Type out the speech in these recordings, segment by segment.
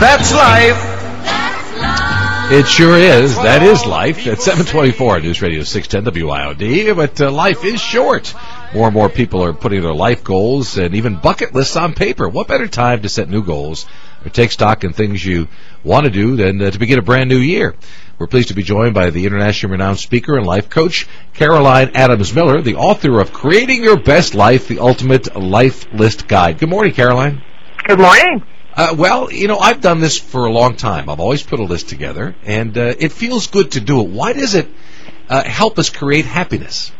That's life. It sure is. That is life. At 724 News Radio 610 WIOD. But life is short. More and more people are putting their life goals and even bucket lists on paper. What better time to set new goals or take stock in things you want to do than to begin a brand new year? We're pleased to be joined by the internationally renowned speaker and life coach, Caroline Adams Miller, the author of Creating Your Best Life, the Ultimate Life List Guide. Good morning, Caroline. Good morning. Well, you know, I've done this for a long time. I've always put a list together, and it feels good to do it. Why does it help us create happiness?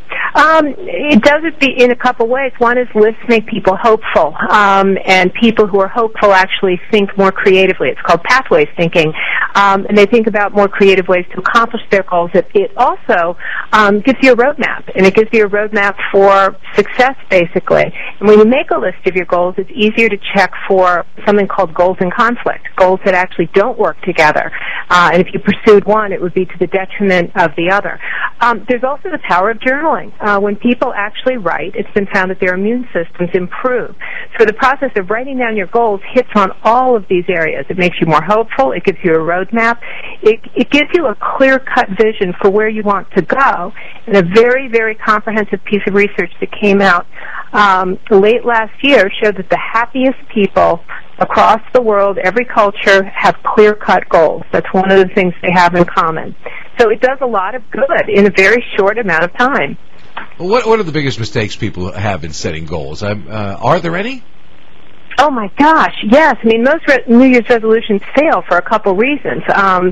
It does it in a couple ways. One is lists make people hopeful, and people who are hopeful actually think more creatively. It's called pathways thinking, and they think about more creative ways to accomplish their goals. It also gives you a roadmap, and it gives you a roadmap for success, basically. And when you make a list of your goals, it's easier to check for something called goals in conflict, goals that actually don't work together. And if you pursued one, it would be to the detriment of the other. There's also the power of journaling. When people actually write, it's been found that their immune systems improve. So the process of writing down your goals hits on all of these areas. It makes you more hopeful. It gives you a roadmap. It gives you a clear-cut vision for where you want to go. And a very, very comprehensive piece of research that came out late last year showed that the happiest people across the world, every culture, have clear-cut goals. That's one of the things they have in common. So it does a lot of good in a very short amount of time. Well, what are the biggest mistakes people have in setting goals? Are there any? Oh, my gosh, yes. I mean, most New Year's resolutions fail for a couple reasons.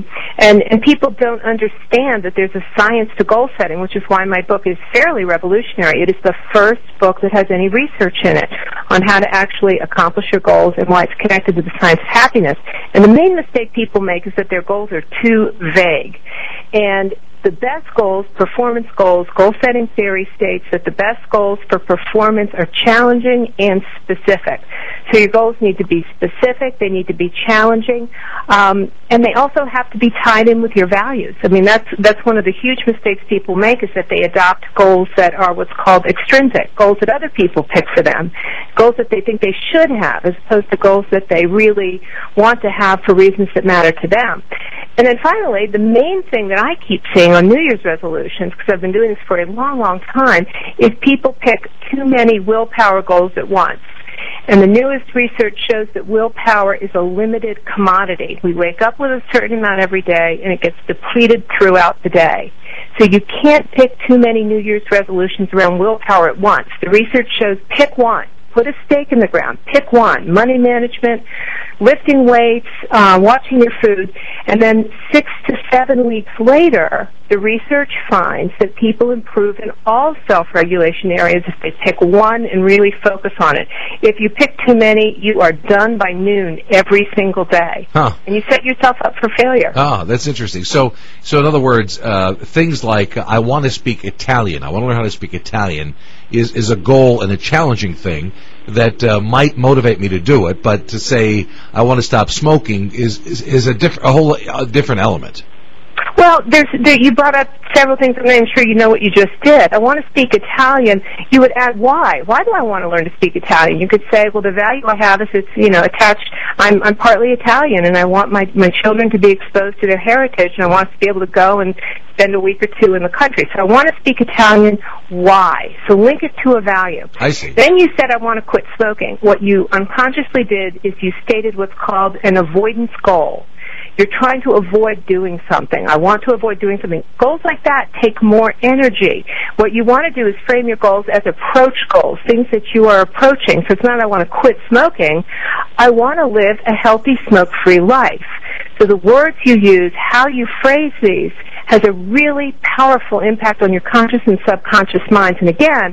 And people don't understand that there's a science to goal setting, which is why my book is fairly revolutionary. It is the first book that has any research in it on how to actually accomplish your goals and why it's connected to the science of happiness. And the main mistake people make is that their goals are too vague. And the best goals, performance goals, goal-setting theory states that the best goals for performance are challenging and specific. So your goals need to be specific, they need to be challenging, and they also have to be tied in with your values. I mean, that's one of the huge mistakes people make, is that they adopt goals that are what's called extrinsic, goals that other people pick for them, goals that they think they should have, as opposed to goals that they really want to have for reasons that matter to them. And then finally, the main thing that I keep seeing on New Year's resolutions, because I've been doing this for a long, long time, is people pick too many willpower goals at once. And the newest research shows that willpower is a limited commodity. We wake up with a certain amount every day, and it gets depleted throughout the day. So you can't pick too many New Year's resolutions around willpower at once. The research shows pick one. Put a stake in the ground. Pick one. Money management, lifting weights, watching your food. And then 6 to 7 weeks later, the research finds that people improve in all self-regulation areas if they pick one and really focus on it. If you pick too many, you are done by noon every single day. Huh. And you set yourself up for failure. Ah, that's interesting. So in other words, things like I want to speak Italian, I want to learn how to speak Italian, is a goal and a challenging thing that might motivate me to do it, but to say I want to stop smoking is a whole different element. Well, you brought up several things, and I'm sure you know what you just did. I want to speak Italian. You would add why. Why do I want to learn to speak Italian? You could say, well, the value I have is it's, attached. I'm partly Italian, and I want my children to be exposed to their heritage, and I want us to be able to go and spend a week or two in the country. So I want to speak Italian. Why? So link it to a value. I see. Then you said, I want to quit smoking. What you unconsciously did is you stated what's called an avoidance goal. You're trying to avoid doing something. I want to avoid doing something. Goals like that take more energy. What you want to do is frame your goals as approach goals, things that you are approaching. So it's not I want to quit smoking. I want to live a healthy, smoke-free life. So the words you use, how you phrase these, has a really powerful impact on your conscious and subconscious minds. And again,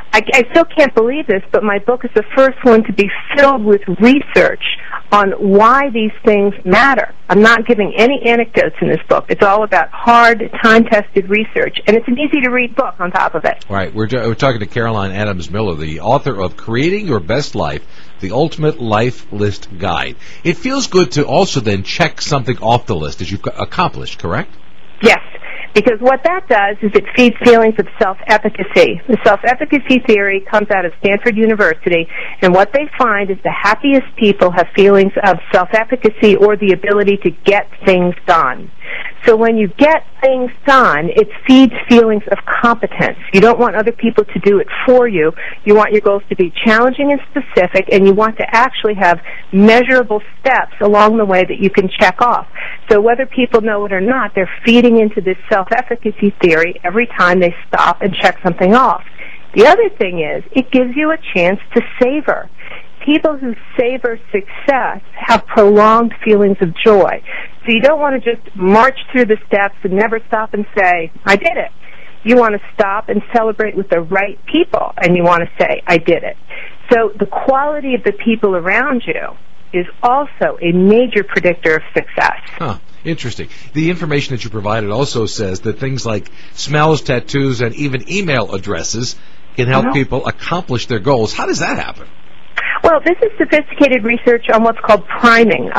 I still can't believe this, but my book is the first one to be filled with research on why these things matter. I'm not giving any anecdotes in this book. It's all about hard, time-tested research, and it's an easy-to-read book on top of it. Right. We're talking to Caroline Adams Miller, the author of Creating Your Best Life, the Ultimate Life List Guide. It feels good to also then check something off the list that you've accomplished, correct? Yes. Because what that does is it feeds feelings of self-efficacy. The self-efficacy theory comes out of Stanford University, and what they find is the happiest people have feelings of self-efficacy or the ability to get things done. So when you get things done, it feeds feelings of competence. You don't want other people to do it for you. You want your goals to be challenging and specific, and you want to actually have measurable steps along the way that you can check off. So whether people know it or not, they're feeding into this self-efficacy theory every time they stop and check something off. The other thing is, it gives you a chance to savor. People who savor success have prolonged feelings of joy. So you don't want to just march through the steps and never stop and say, I did it. You want to stop and celebrate with the right people, and you want to say, I did it. So the quality of the people around you is also a major predictor of success. Huh. Interesting. The information that you provided also says that things like smells, tattoos, and even email addresses can help people accomplish their goals. How does that happen? Well, this is sophisticated research on what's called priming.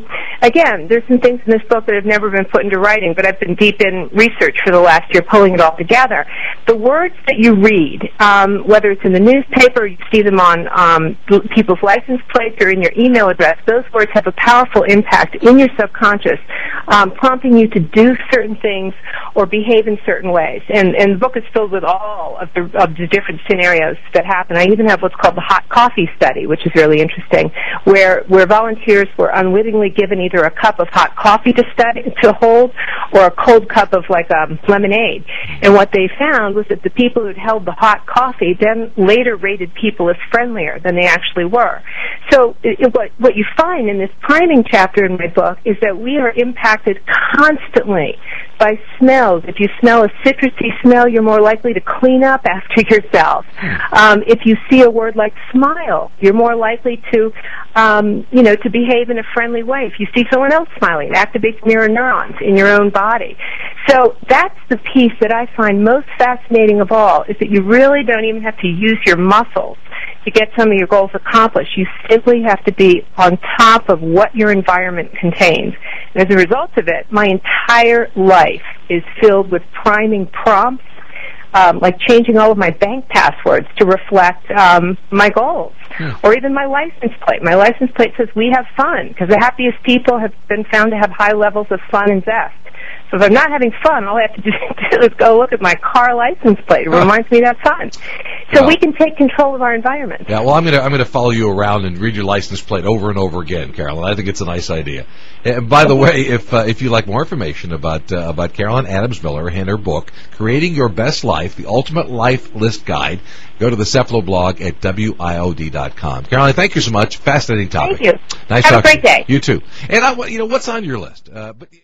Again, there's some things in this book that have never been put into writing, but I've been deep in research for the last year, pulling it all together. The words that you read, whether it's in the newspaper, you see them on people's license plates or in your email address, those words have a powerful impact in your subconscious, prompting you to do certain things or behave in certain ways. And the book is filled with all of the different scenarios that happen. I even have what's called the hot coffee study, which is really interesting, where volunteers were unwittingly given either a cup of hot coffee to hold or a cold cup of lemonade. And what they found was that the people who'd held the hot coffee then later rated people as friendlier than they actually were. So what you find in this priming chapter in my book is that we are impacted constantly by smells. If you smell a citrusy smell, you're more likely to clean up after yourself. If you see a word like smile, you're more likely to behave in a friendly way. If you see someone else smiling, it activates mirror neurons in your own body. So that's the piece that I find most fascinating of all, is that you really don't even have to use your muscles to get some of your goals accomplished. You simply have to be on top of what your environment contains. And as a result of it, my entire life is filled with priming prompts, like changing all of my bank passwords to reflect my goals, or even my license plate. My license plate says, we have fun, because the happiest people have been found to have high levels of fun and zest. So if I'm not having fun, all I have to do is go look at my car license plate. It reminds me that's fun. So we can take control of our environment. Yeah, well, I'm gonna follow you around and read your license plate over and over again, Carolyn. I think it's a nice idea. And by the way, if you'd like more information about Carolyn Adams Miller and her book, Creating Your Best Life, The Ultimate Life List Guide, go to the Cephalo blog at WIOD.com. Carolyn, thank you so much. Fascinating topic. Thank you. Nice Have talking. a great day. You too. And what's on your list?